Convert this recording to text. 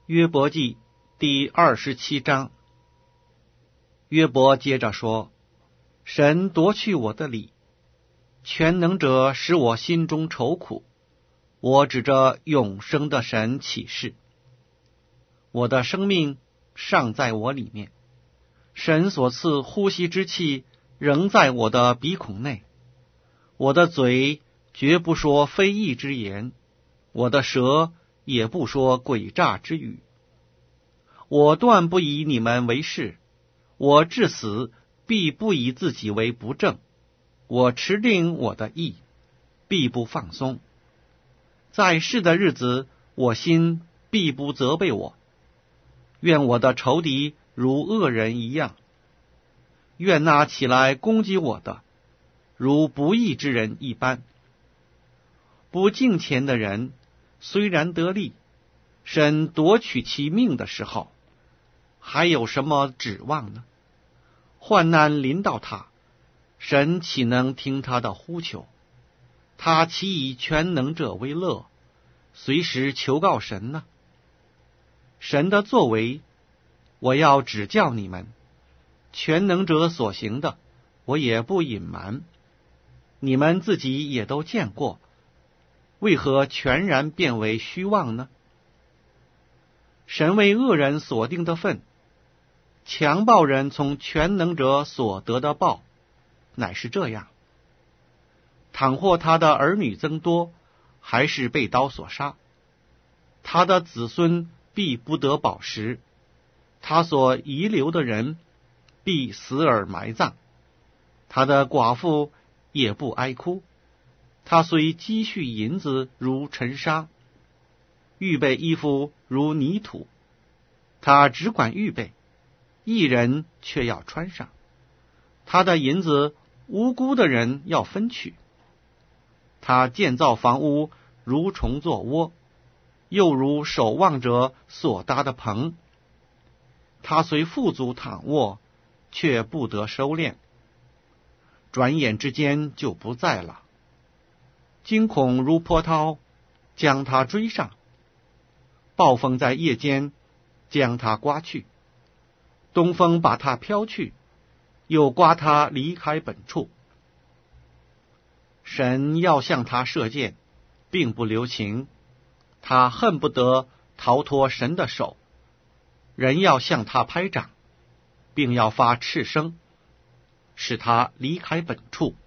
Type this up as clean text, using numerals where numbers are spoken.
约伯记第27章。约伯接着说，神夺去我的理，全能者使我心中愁苦，我指着永生的神起誓，我的生命尚在我里面，神所赐呼吸之气仍在我的鼻孔内，我的嘴绝不说非义之言，我的舌也不说诡诈之语。我断不以你们为是，我至死必不以自己为不正，我持定我的意，必不放松。在世的日子，我心必不责备我。愿我的仇敌如恶人一样，愿那起来攻击我的，如不义之人一般。不敬虔的人虽然得利，神夺取其命的时候，还有什么指望呢？患难临到他，神岂能听他的呼求？他岂以全能者为乐，随时求告神呢？神的作为，我要指教你们，全能者所行的，我也不隐瞒。你们自己也都见过，为何全然变为虚妄呢？神为恶人所定的分，强暴人从全能者所得的报，乃是这样：倘或他的儿女增多，还是被刀所杀，他的子孙必不得饱食，他所遗留的人必死而埋葬，他的寡妇也不哀哭。他虽积蓄银子如尘沙，预备衣服如泥土，他只管预备，一人却要穿上。他的银子无辜的人要分取。他建造房屋如虫作窝，又如守望者所搭的棚。他虽富足躺卧，却不得收敛，转眼之间就不在了。惊恐如波涛，将他追上；暴风在夜间将他刮去，东风把他飘去，又刮他离开本处。神要向他射箭，并不留情，他恨不得逃脱神的手。人要向他拍掌，并要发斥声，使他离开本处。